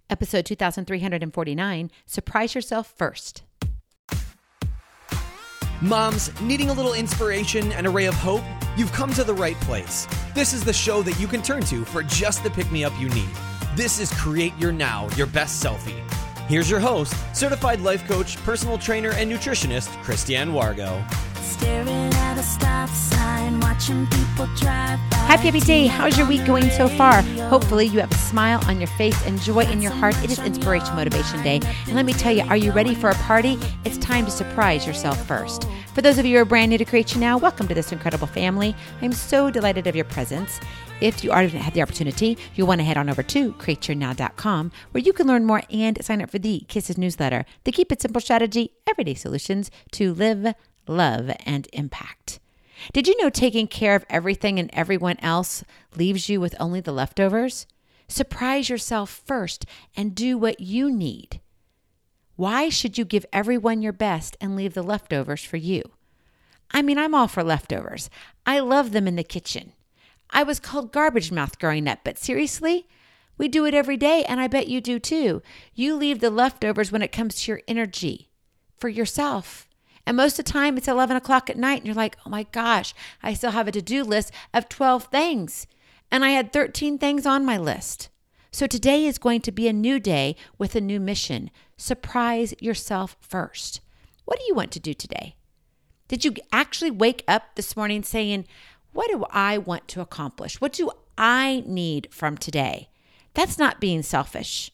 Episode 2349, Surprise Yourself First. Moms, needing a little inspiration and a ray of hope? You've come to the right place. This is the show that you can turn to for just the pick-me-up you need. This is Create Your Now, Your Best Selfie. Here's your host, certified life coach, personal trainer, and nutritionist, Christiane Wargo. Staring at a stop sign, watching people drive by. Happy day. How's your week going so far? Hopefully you have a smile on your face and joy in your heart. It is Inspiration Motivation Day. And let me tell you, are you ready for a party? It's time to surprise yourself first. For those of you who are brand new to Create Your Now, welcome to this incredible family. I'm so delighted of your presence. If you already had the opportunity, you'll want to head on over to createyournow.com where you can learn more and sign up for the Kisses newsletter, the Keep It Simple strategy, everyday solutions to live, love, and impact. Did you know taking care of everything and everyone else leaves you with only the leftovers? Surprise yourself first and do what you need. Why should you give everyone your best and leave the leftovers for you? I mean, I'm all for leftovers. I love them in the kitchen. I was called garbage mouth growing up, but seriously, we do it every day, and I bet you do too. You leave the leftovers when it comes to your energy for yourself. And most of the time, it's 11 o'clock at night, and you're like, oh my gosh, I still have a to-do list of 12 things, and I had 13 things on my list. So today is going to be a new day with a new mission. Surprise yourself first. What do you want to do today? Did you actually wake up this morning saying, what do I want to accomplish? What do I need from today? That's not being selfish.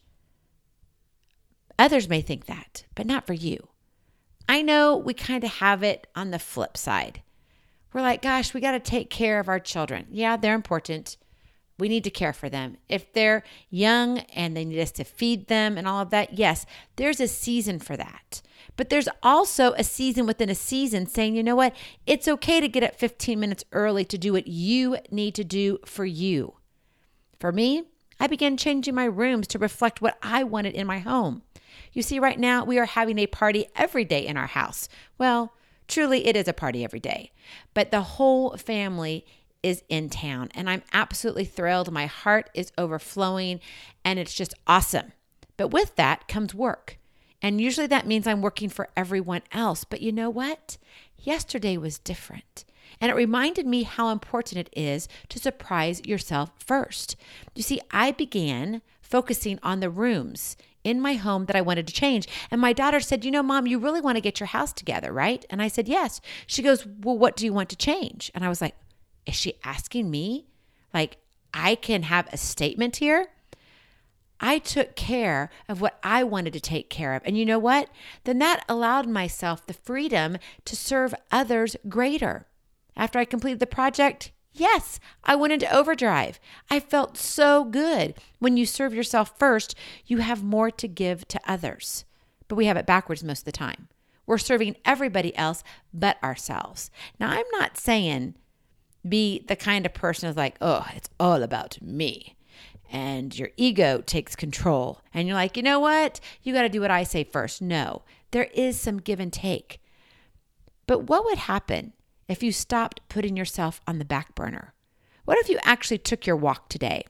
Others may think that, but not for you. I know we kind of have it on the flip side. We're like, gosh, we got to take care of our children. Yeah, they're important. We need to care for them. If they're young and they need us to feed them and all of that, yes, there's a season for that. But there's also a season within a season saying, you know what? It's okay to get up 15 minutes early to do what you need to do for you. For me, I began changing my rooms to reflect what I wanted in my home. You see, right now we are having a party every day in our house. Well, truly it is a party every day, but the whole family is in town and I'm absolutely thrilled. My heart is overflowing and it's just awesome. But with that comes work. And usually that means I'm working for everyone else. But you know what? Yesterday was different. And it reminded me how important it is to surprise yourself first. You see, I began focusing on the rooms in my home that I wanted to change. And my daughter said, you know, Mom, you really want to get your house together, right? And I said, yes. She goes, well, what do you want to change? And I was like, is she asking me? Like, I can have a statement here? I took care of what I wanted to take care of. And you know what? Then that allowed myself the freedom to serve others greater. After I completed the project, yes, I went into overdrive. I felt so good. When you serve yourself first, you have more to give to others. But we have it backwards most of the time. We're serving everybody else but ourselves. Now, I'm not saying be the kind of person who's like, oh, it's all about me. And your ego takes control. And you're like, you know what? You got to do what I say first. No, there is some give and take. But what would happen if you stopped putting yourself on the back burner? What if you actually took your walk today?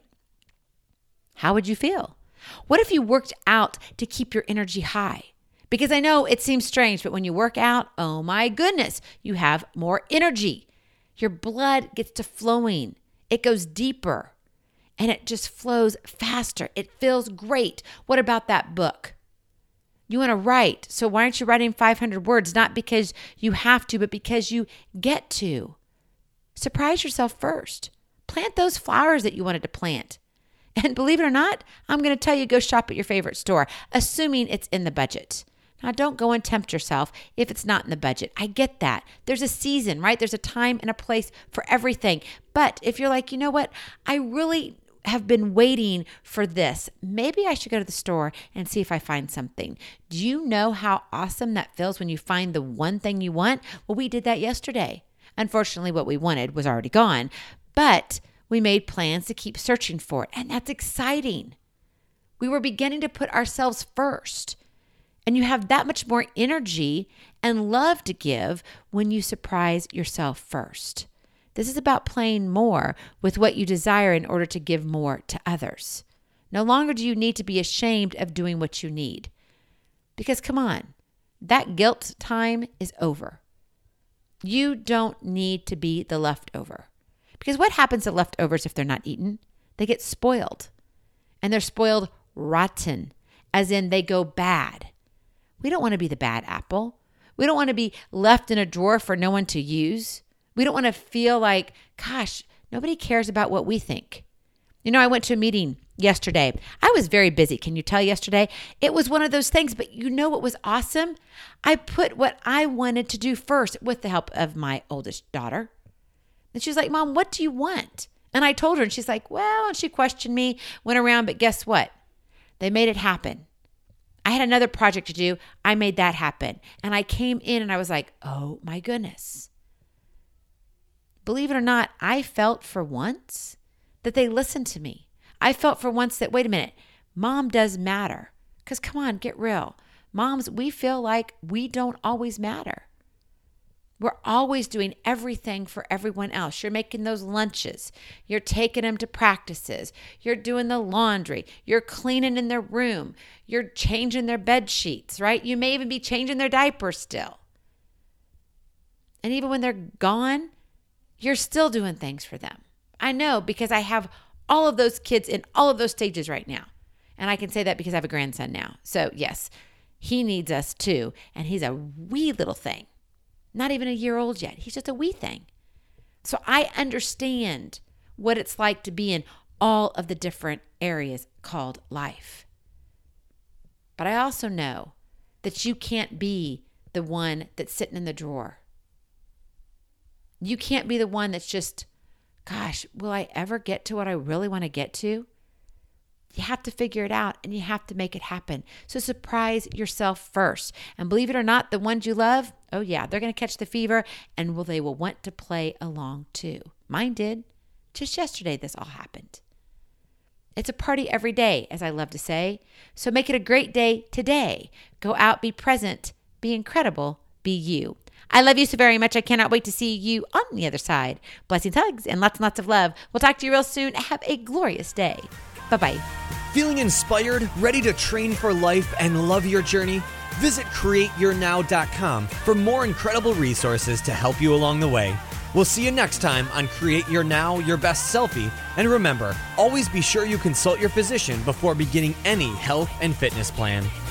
How would you feel? What if you worked out to keep your energy high? Because I know it seems strange, but when you work out, oh my goodness, you have more energy. Your blood gets to flowing. It goes deeper. And it just flows faster. It feels great. What about that book? You want to write. So why aren't you writing 500 words? Not because you have to, but because you get to. Surprise yourself first. Plant those flowers that you wanted to plant. And believe it or not, I'm going to tell you, go shop at your favorite store, assuming it's in the budget. Now, don't go and tempt yourself if it's not in the budget. I get that. There's a season, right? There's a time and a place for everything. But if you're like, you know what? I really have been waiting for this. Maybe I should go to the store and see if I find something. Do you know how awesome that feels when you find the one thing you want? Well, we did that yesterday. Unfortunately, what we wanted was already gone, but we made plans to keep searching for it. And that's exciting. We were beginning to put ourselves first. And you have that much more energy and love to give when you surprise yourself first. This is about playing more with what you desire in order to give more to others. No longer do you need to be ashamed of doing what you need. Because come on, that guilt time is over. You don't need to be the leftover. Because what happens to leftovers if they're not eaten? They get spoiled. And they're spoiled rotten, as in they go bad. We don't want to be the bad apple. We don't want to be left in a drawer for no one to use. We don't want to feel like, gosh, nobody cares about what we think. I went to a meeting yesterday. I was very busy. Can you tell yesterday? It was one of those things, but you know what was awesome? I put what I wanted to do first with the help of my oldest daughter. And she was like, Mom, what do you want? And I told her, and she's like, well, and she questioned me, went around, but guess what? They made it happen. I had another project to do. I made that happen. And I came in and I was like, oh my goodness. Believe it or not, I felt for once that they listened to me. I felt for once that, wait a minute, Mom does matter. Because come on, get real. Moms, we feel like we don't always matter. We're always doing everything for everyone else. You're making those lunches. You're taking them to practices. You're doing the laundry. You're cleaning in their room. You're changing their bed sheets, right? You may even be changing their diapers still. And even when they're gone, you're still doing things for them. I know, because I have all of those kids in all of those stages right now. And I can say that because I have a grandson now. So yes, he needs us too. And he's a wee little thing. Not even a year old yet. He's just a wee thing. So I understand what it's like to be in all of the different areas called life. But I also know that you can't be the one that's sitting in the drawer. You can't be the one that's just, gosh, will I ever get to what I really want to get to? You have to figure it out and you have to make it happen. So surprise yourself first. And believe it or not, the ones you love, oh yeah, they're going to catch the fever and they will want to play along too. Mine did. Just yesterday, this all happened. It's a party every day, as I love to say. So make it a great day today. Go out, be present, be incredible, be you. I love you so very much. I cannot wait to see you on the other side. Blessings, hugs, and lots of love. We'll talk to you real soon. Have a glorious day. Bye-bye. Feeling inspired, ready to train for life and love your journey? Visit CreateYourNow.com for more incredible resources to help you along the way. We'll see you next time on Create Your Now, Your Best Selfie. And remember, always be sure you consult your physician before beginning any health and fitness plan.